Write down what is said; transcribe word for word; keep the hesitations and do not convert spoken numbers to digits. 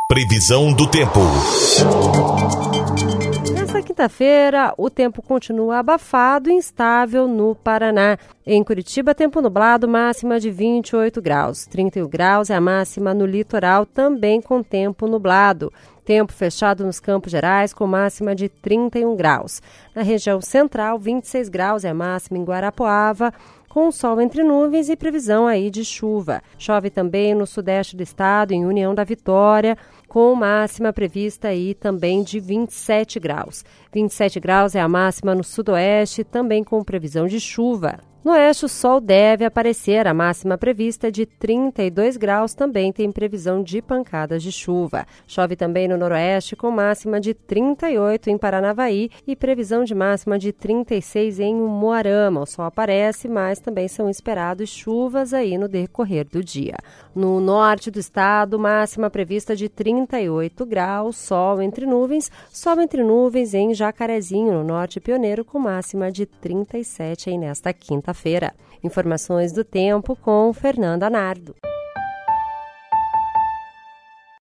Previsão do tempo. Nesta quinta-feira, o tempo continua abafado e instável no Paraná. Em Curitiba, tempo nublado, máxima de vinte e oito graus. trinta e um graus é a máxima no litoral, também com tempo nublado. Tempo fechado nos Campos Gerais, com máxima de trinta e um graus. Na região central, vinte e seis graus é a máxima em Guarapuava, com sol entre nuvens e previsão aí de chuva. Chove também no sudeste do estado, em União da Vitória, com máxima prevista aí também de vinte e sete graus. vinte e sete graus é a máxima no sudoeste, também com previsão de chuva. No oeste, o sol deve aparecer, a máxima prevista de trinta e dois graus, também tem previsão de pancadas de chuva. Chove também no noroeste, com máxima de trinta e oito em Paranavaí e previsão de máxima de trinta e seis em Umuarama. O sol aparece, mas também são esperados chuvas aí no decorrer do dia. No norte do estado, máxima prevista de trinta e oito graus, sol entre nuvens, sol entre nuvens em Jacarezinho, no norte pioneiro, com máxima de trinta e sete aí nesta quinta-feira. Informações do tempo com Fernanda Nardo.